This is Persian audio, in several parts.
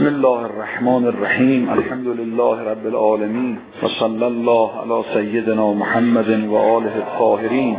بسم الله الرحمن الرحیم. الحمد لله رب العالمین و صلی الله علی سیدنا محمد و آله الطاهرین.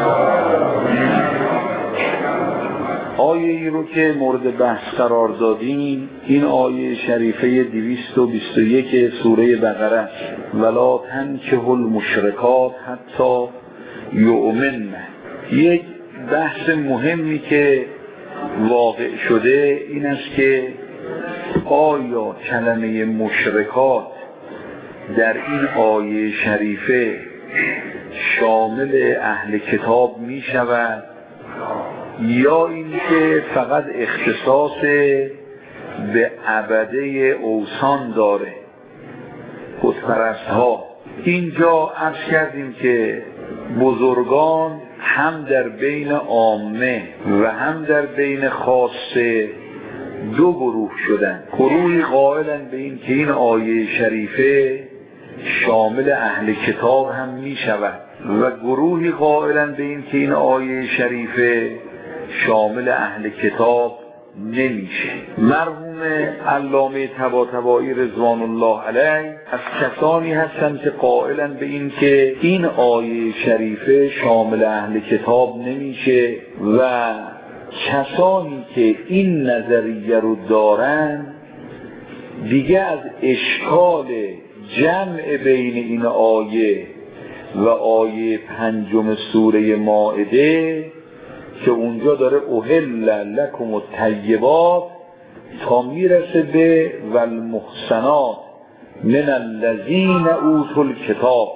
آیه ای رو که مورد بحث قرار دادیم این آیه شریفه 221 سوره بقره است. ولا تنکحوا المشرکات حتی یؤمنن. یک بحث مهمی که واقع شده این است که آیا کلمه مشرکات در این آیه شریفه شامل اهل کتاب می شود یا اینکه فقط اختصاص به عبده اوثان داره، بتپرست ها. اینجا عرض کردیم که بزرگان هم در بین عامه و هم در بین خاصه دو گروه شدن. گروهی قائلن به این که این آیه شریفه شامل اهل کتاب هم می شود و گروهی قائلن به این که این آیه شریفه شامل اهل کتاب نمیشه. مرحوم علامه طباطبایی رضوان الله علیه از کسانی هستند که قائلن به این که این آیه شریفه شامل اهل کتاب نمیشه و کسانی که این نظریه رو دارن دیگه از اشکال جمع بین این آیه و آیه 5 سوره مائده که اونجا داره احل لکم الطیبات تا میرسه به والمحصنات من الذین اوتوا الکتاب.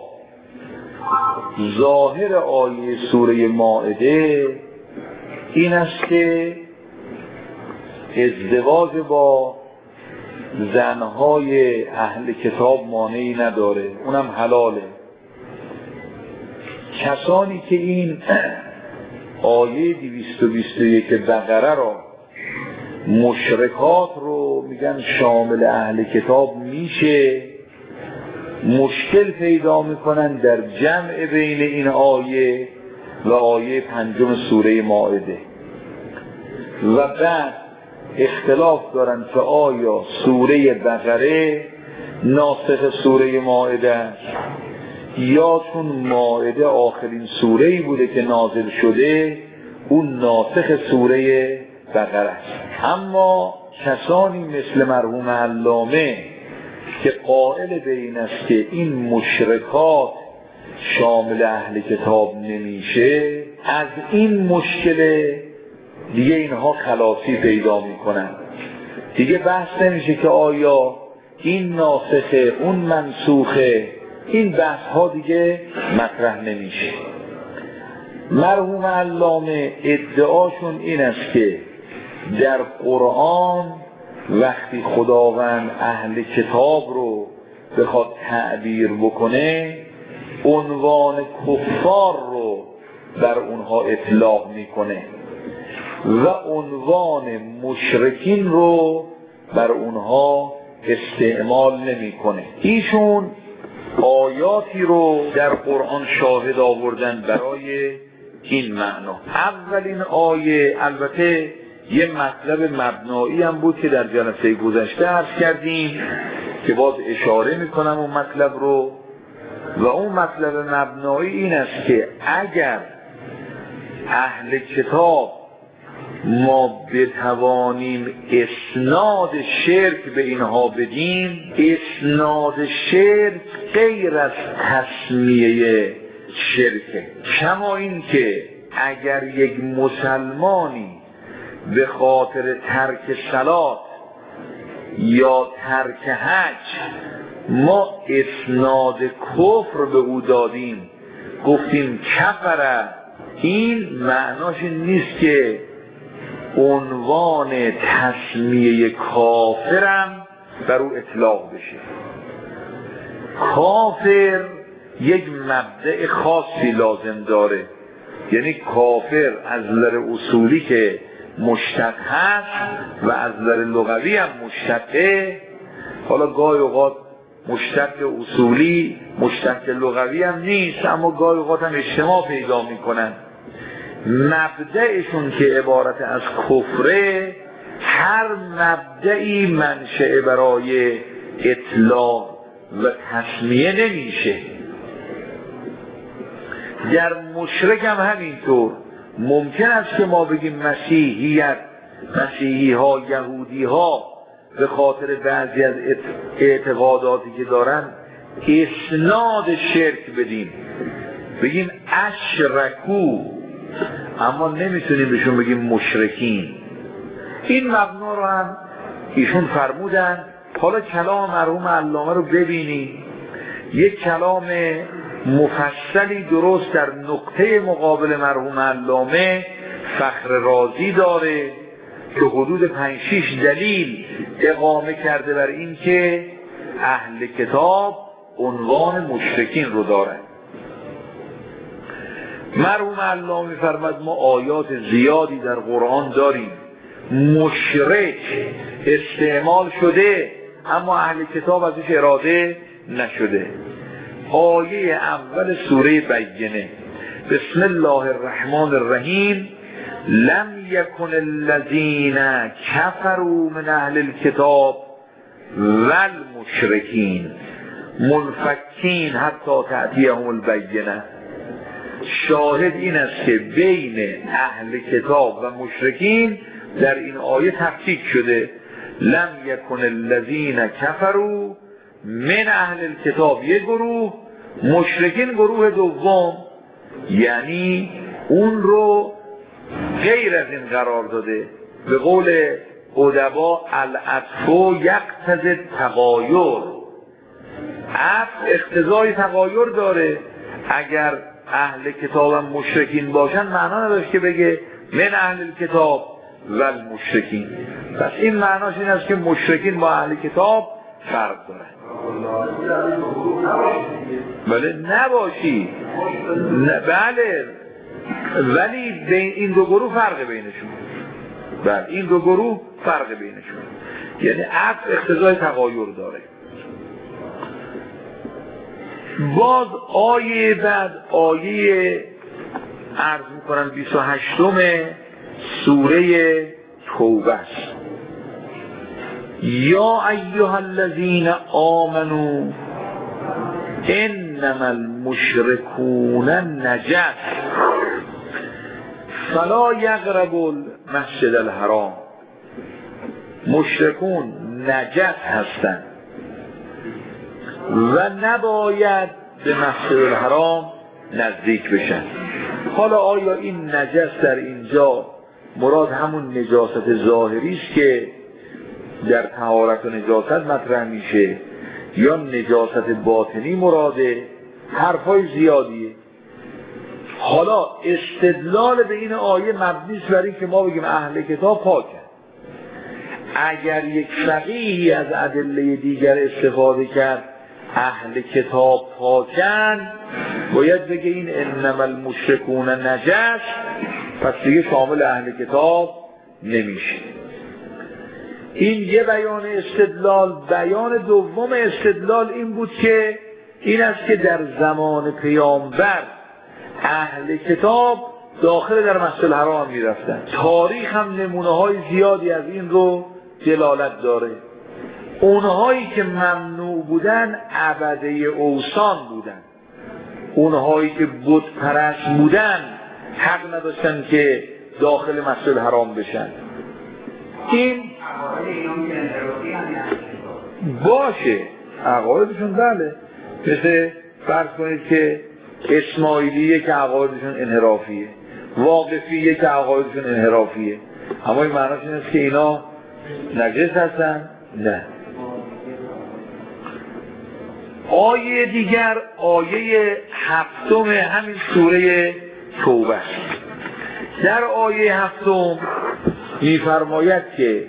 ظاهر آیه سوره مائده این است که ازدواج با زنهای اهل کتاب مانعی نداره، اونم حلاله. کسانی که این آیه 221 بقره را مشرکات رو میگن شامل اهل کتاب میشه، مشکل پیدا میکنن در جمع بین این آیه و آیه 5 سوره مائده و بعد اختلاف دارن که آیا سوره بقره ناسخ سوره مائده است یا چون مائده آخرین سوره‌ای بوده که نازل شده اون ناسخ سوره بقره است. اما کسانی مثل مرحوم علامه که قائل به این است که این مشرکات شامل اهل کتاب نمیشه، از این مشکل دیگه اینها خلاصی پیدا میکنن. دیگه بحث نمیشه که آیا این ناسخه اون منسوخه، این بحث ها دیگه مطرح نمیشه. مرحوم علامه ادعاشون این است که در قرآن وقتی خداوند اهل کتاب رو بخواد تعبیر بکنه عنوان کفار رو بر اونها اطلاق میکنه و عنوان مشرکین رو بر اونها استعمال نمیکنه. ایشون آیاتی رو در قرآن شاهد آوردن برای این معنا. اولین آیه البته یه مطلب مبنایی هم بود که در جلسه گذشته عرض کردیم که باز اشاره میکنم اون مطلب رو، و اون مطلب مبنایی این است که اگر اهل کتاب ما بتوانیم اسناد شرک به اینها بدیم، اسناد شرک غیر از تسمیه شرکه. کما این که اگر یک مسلمانی به خاطر ترک صلات یا ترک حج ما اسناد کفر به او دادیم گفتیم کفره، این معناش نیست که عنوان تسمیه کافرم بر او اطلاق بشه. کافر یک مبدأ خاصی لازم داره، یعنی کافر از نظر اصولی که مشتق هست و از نظر لغوی هم مشتقه. حالا گاهی اوقات مشتق اصولی مشتق لغوی هم نیست، اما گاهی اوقات هم اجتماع پیدا میکنن. مبدأشون که عبارت از کفره هر مبدعی منشأ برای اطلاق و تسمیه نمیشه. در مشرک هم همینطور. ممکن است که ما بگیم مسیحیت، مسیحی ها، یهودی ها به خاطر بعضی از اعتقاداتی که دارن اسناد شرک بدیم، بگیم اشرکو، اما نمیتونیم بهشون بگیم مشرکین. این مبنا رو هم ایشون فرمودن. حالا کلام مرحوم علامه رو ببینیم. یک کلام مفصلی درست در نقطه مقابل مرحوم علامه فخر رازی داره که حدود 5-6 دلیل اقامه کرده بر این که اهل کتاب عنوان مشرکین رو دارن. مرحوم علامه می‌فرماید ما آیات زیادی در قرآن داریم مشرک استعمال شده اما اهل کتاب ازش اراده نشده. آیه اول سوره بینه بسم الله الرحمن الرحیم لم یکن الذین کفروا من اهل الکتاب والمشرکین منفکین حتی تأتیهم البینه. شاهد این است که بین اهل کتاب و مشرکین در این آیه تفکیک شده. لم یکن الذین کفروا من اهل الکتاب یک گروه، مشرکین گروه دوم، یعنی اون رو غیر از این قرار داده. به قول ادبا العطف یقتضی التغایر، عطف اقتضای تغایر داره. اگر اهل کتاب هم مشرکین باشن معنا نداشت که بگه من اهل الکتاب و المشرکین. پس این معناش این است که مشرکین با اهل کتاب فرق دارن. بله نباشی بله، ولی بین این دو گروه فرق بینشون. بله این دو گروه فرق بینشون، یعنی عطف اقتضای تغایر داره. باز آیه بعد آیه عرض میکنم 28 سوره توبه است. یا ایها الذین آمنوا انما المشركون نجس فلا یقربوا المسجد الحرام. مشرکون نجس هستند و نباید به مسجد الحرام نزدیک بشن. حالا آیا این نجس در اینجا مراد همون نجاست ظاهری است که در طهارت و نجاست مطرح میشه یا نجاست باطنی مراده؟ حرفای زیادیه. حالا استدلال به این آیه مبنی است بر این که ما بگیم اهل کتاب پاکن. اگر یک فقیهی از ادله دیگر استفاده کرد اهل کتاب پاکن، باید بگه این انما المشرکون نجس، پس دیگه شامل اهل کتاب نمیشه. این یه بیان استدلال. بیان دوم استدلال این بود که این است که در زمان پیامبر اهل کتاب داخل در مسجد الحرام میرفتن. تاریخ هم نمونه های زیادی از این رو دلالت داره. اونهایی که ممنوع بودن عبده اوثان بودن، اونهایی که بت پرست بودن حق نداشتن که داخل مسجد الحرام بشن. این باشه عقایدشون، بله، مثل فرض کنید که اسماعیلیه که عقایدشون انحرافیه، واقفیه که عقایدشون انحرافیه، اما این معناش این است که اینا نجس هستن؟ نه. آیه دیگر آیه 7 همین سوره توبه است. در آیه 7 می‌فرماید که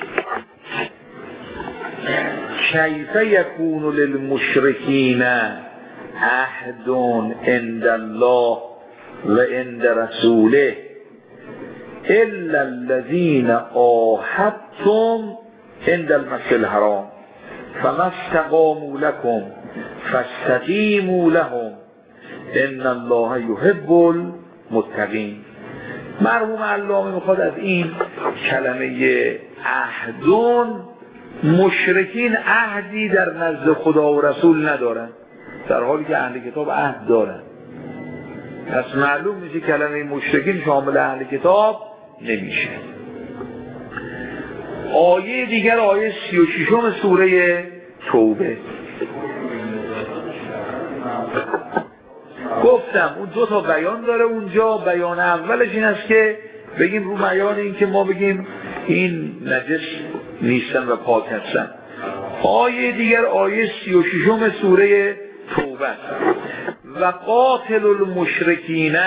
کیف یکون للمشرکین عهد عند الله و عند رسوله الا الذين عاهدتم عند المسجد الحرام فما استقاموا لكم فاستقیموا لهم ان الله يحب المتقین. مرحوم علامه میخواد از این کلمه عهدون، مشرکین عهدی در نزد خدا و رسول ندارن، در حالی که اهل کتاب عهد دارن. پس معلوم میشه کلمه مشرکین شامل اهل کتاب نمیشه. آیه دیگر آیه 36 سوره توبه. گفتم اون دو تا بیان داره اونجا. بیان اولش این است که بگیم رو بیان این که ما بگیم این نجس نیستن و پاک هستن. آیه دیگر آیه 36 سوره توبه و قاتل المشرکین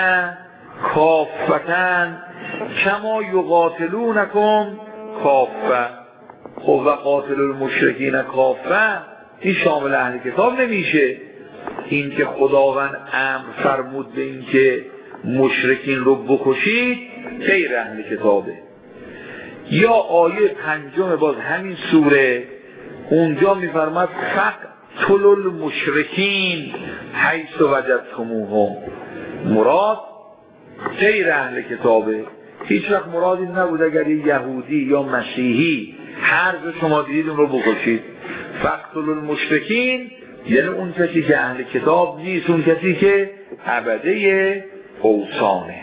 کافتن کما یقاتلونکم کافه. خب و قاتل المشرکین کافه این شامل اهل کتاب نمیشه. این که خداوند امر فرمود به این که مشرکین رو بکشید غیر اهل کتابه. یا آیه 5 باز همین سوره اونجا میفرماد فقتل المشرکین حیث وجدتموهم، مراد غیر اهل کتابه. هیچ وقت مراد این نبود اگر یهودی یا مسیحی هر جا شما دیدید اون رو بکشید. فقتل المشرکین یعنی اون کسی که اهل کتاب نیست، اون کسی که عبده اوثانه.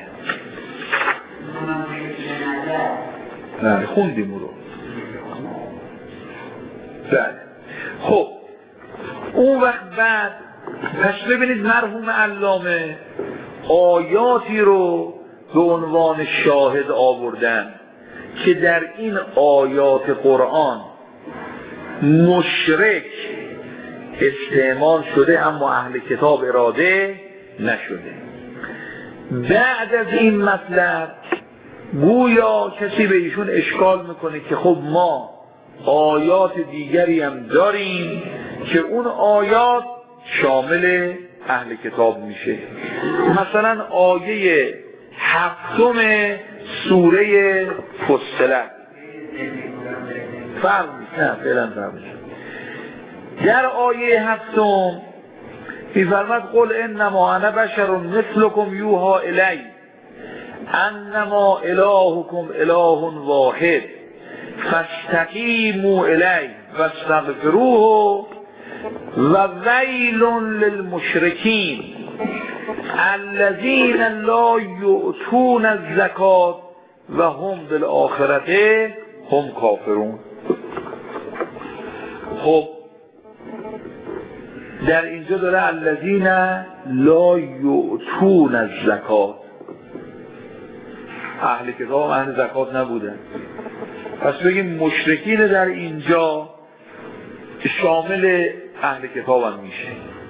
نه خوندیم اون رو. بله. خب اون وقت بعد پس ببینید مرحوم علامه آیاتی رو به عنوان شاهد آوردن که در این آیات قرآن مشرک استعمال شده اما اهل کتاب اراده نشده. بعد از این مطلب گویا کسی به ایشون اشکال میکنه که خب ما آیات دیگری هم داریم که اون آیات شامل اهل کتاب میشه. مثلا آیه 7 سوره فصلت فرق نه فعلا فرق در آیه 7 می‌فرماد قل انما انا بشر مثلكم یوحى الی انما الهکم اله واحد فاستقیموا الیه واستغفروه و ویل للمشرکین الذین لا یؤتون الزکات و هم بالآخرة هم کافرون. خب در اینجا داره الذین لا یؤتون الزکات، اهل کتاب اهل زکات نبودن. پس بگیم مشرکین در اینجا شامل اهل کتاب هم میشه.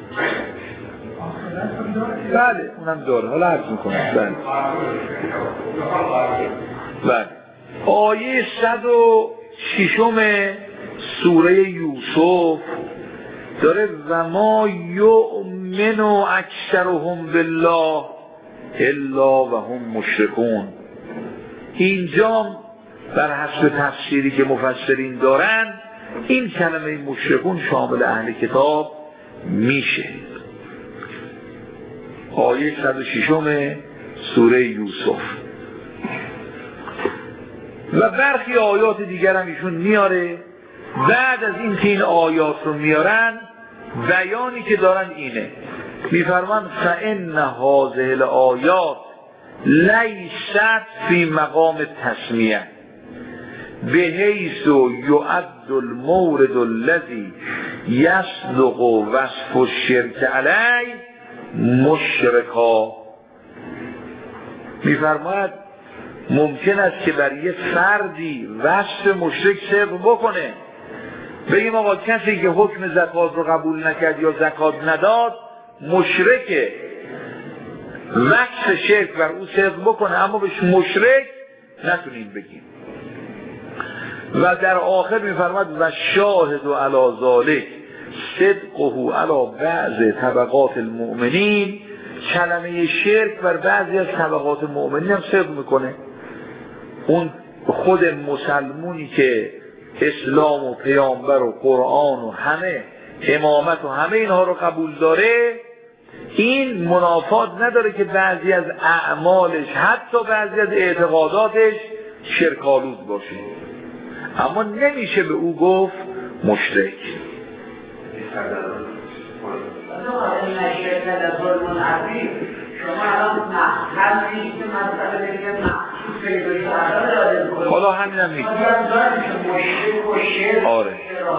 بله اونم داره، حالا عرض میکنم. بله آیه 106 سوره یوسف داره و ما یؤمن اکثرهم بالله الا و هم مشرکون. اینجا بر حسب تفسیری که مفسرین دارن این کلمه مشرکون شامل اهل کتاب میشه. آیه 106 سوره یوسف و برخی آیات دیگر هم ایشون میاره. بعد از این که این آیات رو میارن بیانی که دارن اینه، میفرمان فإن هذه الآیات لیست فی مقام تسمیه بحیث یعد المورد الذی یصدق وصف الشرک علی مشرکا. میفرماید ممکن است که برای یه فردی وصف مشرک صدق بکنه، بگیم آقا کسی که حکم زکات رو قبول نکرد یا زکات نداد مشرکه، وصف شرک بر او صدق بکنه اما بهش مشرک نتونیم بگیم. و در آخر میفرماد و شاهد علی ذلک صدقه علی بعض طبقات المؤمنین، کلمه شرک بر بعضی از طبقات مؤمنین هم صدق میکنه. اون خود مسلمونی که اسلام و پیامبر و قرآن و همه امامت و همه اینها رو قبول داره این منافات نداره که بعضی از اعمالش حتی بعضی از اعتقاداتش شرک‌آلود باشه، اما نمیشه به او گفت مشرک. حالا همین هم نیست. آره.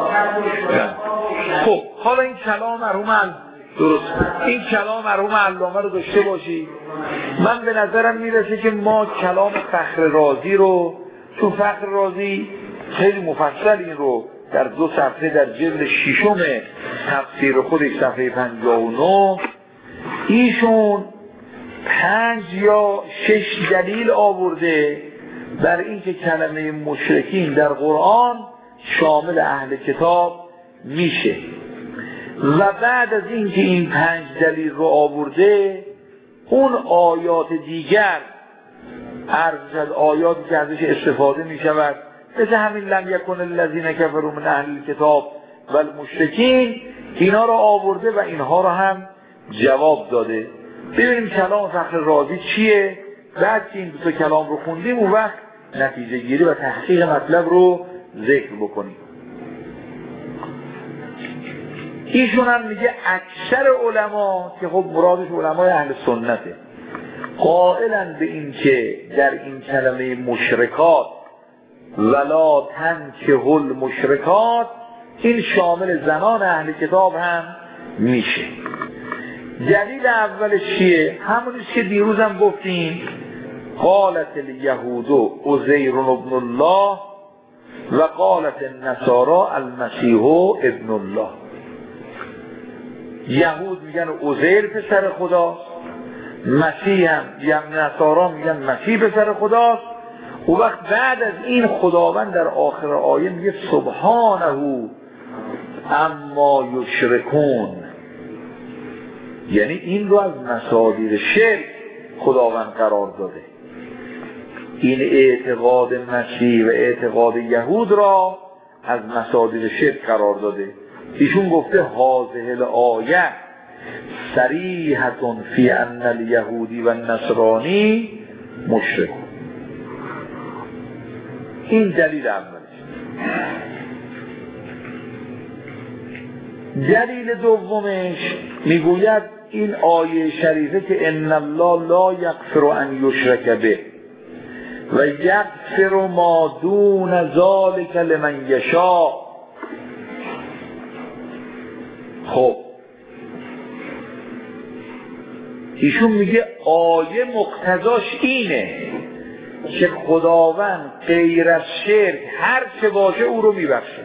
خب حالا این کلام مرحوم درست، این کلام مرحوم علامه رو داشته باشید. من به نظرم میرسه که ما کلام فخر رازی رو، چون فخر رازی خیلی مفصل این رو در 2 صفحه در جلد 6 تفسیر خودش صفحه 59 ایشون 5 یا 6 دلیل آورده بر اینکه کلمه مشرکین در قرآن شامل اهل کتاب میشه و بعد از اینکه این 5 دلیل رو آورده اون آیات دیگر عرض شد، آیاتی که ازش استفاده میشود مثل همین لم یکن الذین کفروا من اهل الکتاب و المشرکین، اینا رو آورده و اینها رو هم جواب داده. ببینیم کلام فخر رازی چیه، بعد که این 2 کلام رو خوندیم اون وقت نتیجه گیری و تحقیق مطلب رو ذکر بکنیم. ایشون هم میگه اکثر علما که خب مرادش علمای اهل سنته قائلن به این که در این کلمه مشرکات ولا تنکحوا المشرکات این شامل زنان اهل کتاب هم میشه. دلیل اولش چیه؟ همونیست که دیروز هم گفتیم قالت الیهود عزیر ابن الله و قالت النصارى المسیح ابن الله. یهود میگن عزیر پسر خداست، مسیح هم یعنی نصارا میگن مسیح پسر خداست. و وقت بعد از این خداوند در آخر آیه میگه سبحانه اما یشرکون، یعنی این رو از مصادیق شرک خداوند قرار داده. این اعتقاد مسیح و اعتقاد یهود را از مصادیق شرک قرار داده. ایشون گفته هذه الآیه صریحة فی ان الیهودی و النصرانی مشرک. این دلیل اولش. دلیل دومش میگوید این آیه شریفه که ان الله لا یغفر ان یشرک به و یغفر ما دون ذلک لمن یشاء. خب ایشون میگه آیه مقتضاش اینه که خداوند غیر از شرک هر چه باشه او رو میبخشه.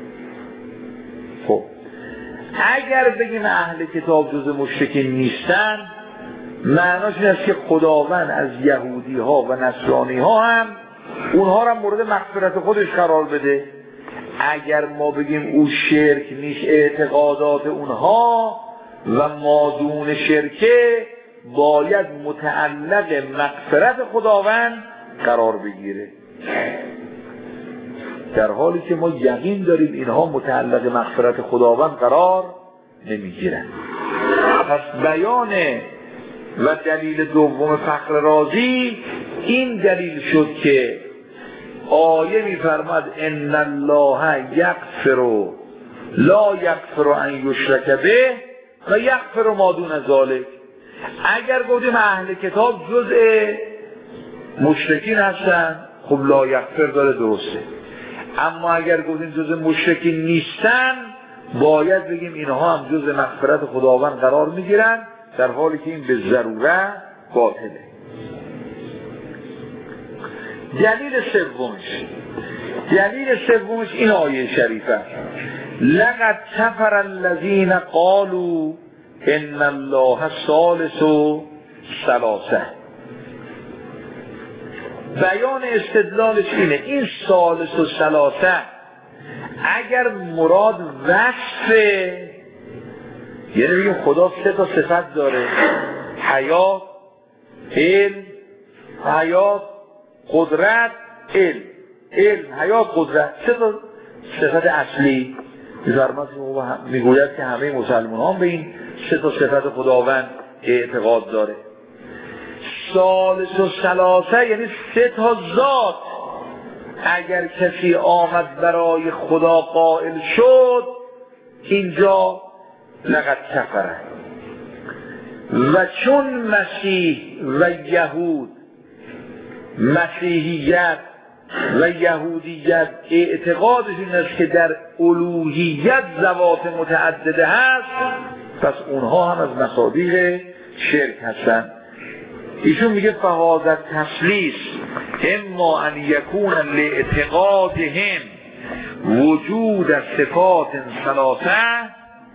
خب اگر بگیم اهل کتاب جز مشرکین نیستن معناش این است که خداوند از یهودی ها و نصرانی ها هم اونها را مورد مغفرت خودش قرار بده. اگر ما بگیم او شرک نیست اعتقادات اونها و مادون شرکه باید متعلق مغفرت خداوند قرار بگیره، در حالی که ما یقین داریم اینها متعلق مغفرت خداوند قرار نمیگیرن. پس بیان و دلیل دوم فخر رازی این دلیل شد که آیه میفرماد ان الله یغفر لا یغفر ان یشرک به و یغفر ما دون ذلک. اگر گفتیم اهل کتاب جزء مشرکین هستن خب لا یغفر داره درسته، اما اگر گفتیم جزء مشرکین نیستن باید بگیم اینها هم جزء مغفرت خداوند قرار میگیرن، در حالی که این به ضرورت باطله. دلیل سومش این آیه شریفه لقد کفر الذین قالوا ان الله ثالث ثلاثه. بیان استدلالش اینه این ثالث و ثلاثه اگر مراد وصفه، یعنی بگیم خدا 3 تا صفت داره، حیات، علم، حیات، قدرت، علم، حیات، قدرت، 3 تا صفت اصلی. میگوید که همه مسلمانان به این سه تا صفت خداوند اعتقاد داره. ثالث الثلاثه یعنی سه تا ذات اگر کسی آمد برای خدا قائل شد، اینجا لقد کفره. و چون مسیح و یهود، مسیحیت و یهودیت اعتقادشون است که در الوهیت ذوات متعدده هست، پس اونها هم از مصادیق شرک هستند. ایشون میگه فهذا تثلیث اما ان یکون لاعتقادهم وجود صفات ثلاثه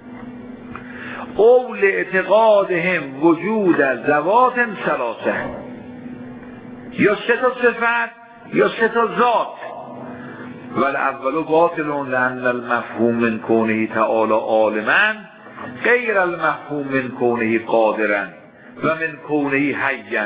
او لاعتقادهم وجود ذوات ثلاثه، یا سه تا صفت یا سه تا ذات. والاول باطل لان المفهوم من کونه تعالی عالما غیر المفهوم من کونه قادرا و من کونه حیا.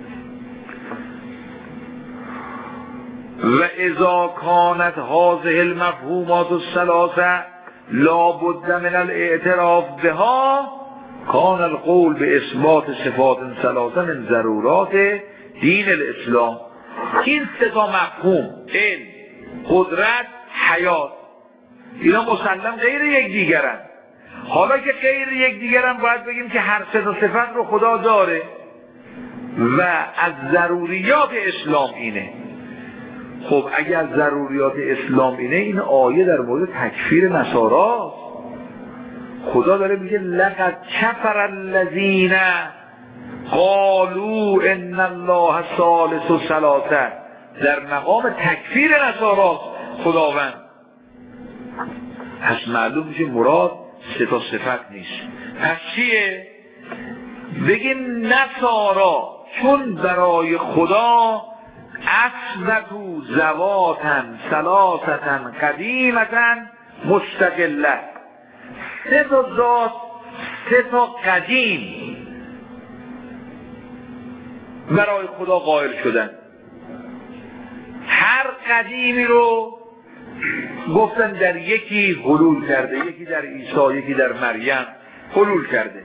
و اذا كانت هذه المفهومات الثلاثه لا بد من الاعتراف بها كان القول باثبات صفات ثلاثه من ضرورات دین الاسلام. این سه تا مفهوم، علم، قدرت، حیات، اینا مسلم غیر یکدیگرن. حالا که غیر یکدیگرن باید بگیم که هر سه تا صفت رو خدا داره و از ضروریات اسلام اینه. خب اگر ضروریات اسلام اینه، این آیه در مورد تکفیر نصاراست. خدا داره میگه لقد کفر الذین قالوا ان الله ثالث ثلاثه، در مقام تکفیر نصاراست خداوند. پس معلوم میشه مراد سه تا صفت نیست. پس چیه؟ بگیم نصارا چون برای خدا اثبتوا ذواتا ثلاثه قدیمه مستقله، سه تا ذات، سه تا قدیم برای خدا قائل شدن. هر قدیمی رو گفتن در یکی حلول کرده، یکی در عیسی، یکی در مریم حلول کرده.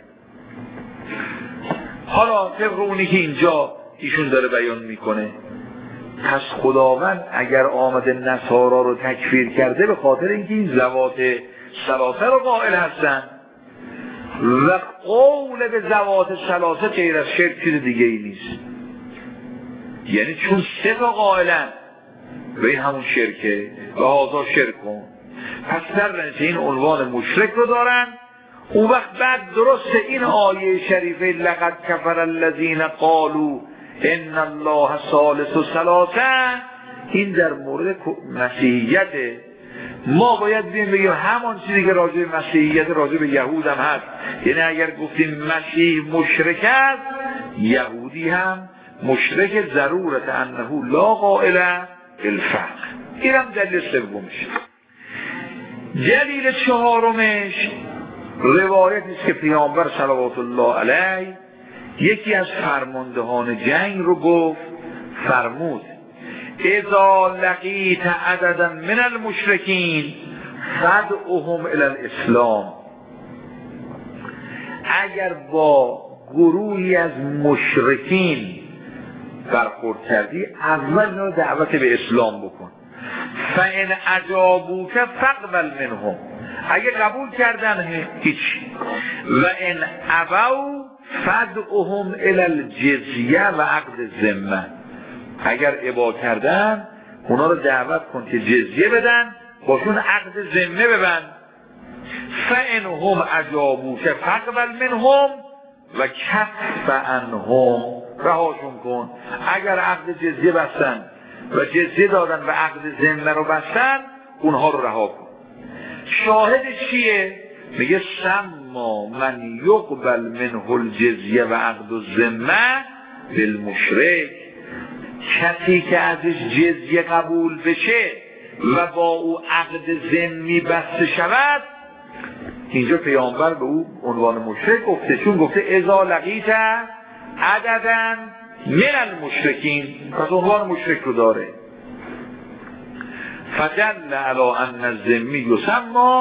حالا طبق اونی که اینجا ایشون داره بیان میکنه، پس خداوند اگر آمده نصارا رو تکفیر کرده به خاطر اینکه این ذوات ثلاثه رو قائل هستن و قول به ذوات ثلاثه غیر از شرک چیز دیگه ای نیست. یعنی چون سه تا قائلن و این همون شرکه و هذا شرک کن، پس در نتیجه این عنوان مشرک رو دارن. اون وقت بعد درست این آیه شریفه لقد کفر الذین قالوا ان الله ثالث ثلاثه، این در مورد مسیحیته. ما باید بگیم همان چیزی که راجع به مسیحیت راجع به یهود هم هست. یعنی اگر گفتیم مسیح مشرک است، یهودی هم مشرک، ضرورت انه لا قائل بالفقر. این هم دلیل سومش. دلیل چهارمش روایتی است که پیامبر صلوات الله علیه یکی از فرماندهان جنگ رو گفت، فرمود اذا لقیت عددا من المشرکین فدعوهم الی الاسلام، اگر با گروهی از مشرکین برخورد کردی، اول دعوت به اسلام بکن. فان اجابوک فاقبل منهم، اگه قبول کردن هیچ، و ان ابوا فدعوهم الی الجزیه و عقد ذمه، اگر ابا کردن اونا رو دعوت کن که جزیه بدن، باشون عقد ذمه ببند. فانهم اجابوک فاقبل منهم و کف عنهم، رهاشون کن. اگر عقد جزیه بستن و جزیه دادن و عقد ذمه رو بستن، اونها رو رها کن. شاهدش چیه؟ میگه سما من یقبل منه الجزیه و عقد الذمه بالمشرک، کسی که ازش جزیه قبول بشه و با او عقد ذمی بسته شود، اینجا پیامبر به او عنوان مشرک گفته، چون گفته اذا لقیت عددا من المشرکین، پس عنوان مشرک رو داره. فدل علی ان الذمی یسمى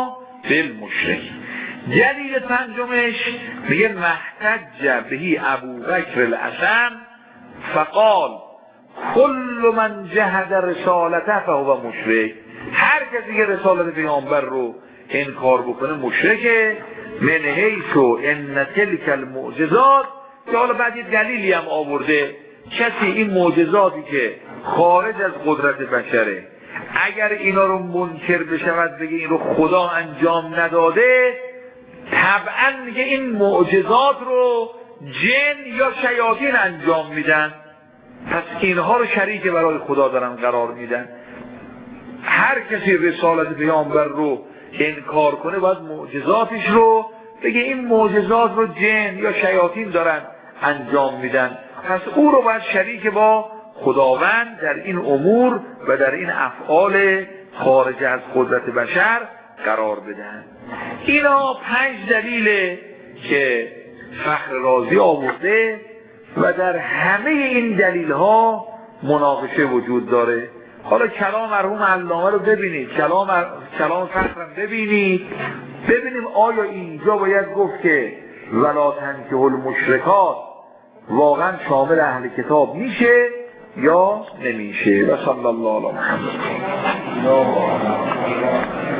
بالمشرک. دلیل پنجمش میگه محتج بهی ابوبکر الاسم فقال کل من جهد رسالته فهو مشرک. هر کسی که رسالت پیامبر رو انکار بکنه مشرکه. من حیث ان تلک المعجزات، که حالا بعد یه دلیلی هم آورده، کسی این معجزاتی که خارج از قدرت بشره اگر اینا رو منکر بشود بگه این رو خدا انجام نداده، طبعا میگه این معجزات رو جن یا شیاطین انجام میدن، پس اینها رو شریک برای خدا دارن قرار میدن. هر کسی رسالت پیامبر رو انکار کنه باید معجزاتش رو بگه این معجزات رو جن یا شیاطین دارن انجام میدن، پس او رو باید شریک با خداوند در این امور و در این افعال خارج از قدرت بشر قرار بدن. اینا 5 دلیله که فخر رازی آورده و در همه این دلیل ها مناقشه وجود داره. حالا کلام مرحوم علامه رو ببینید، کلام فخرم ببینیم آیا اینجا باید گفت که ولا تنکحوا المشرکات واقعا شامل اهل کتاب میشه یا نمیشه. و صلی الله علی محمد.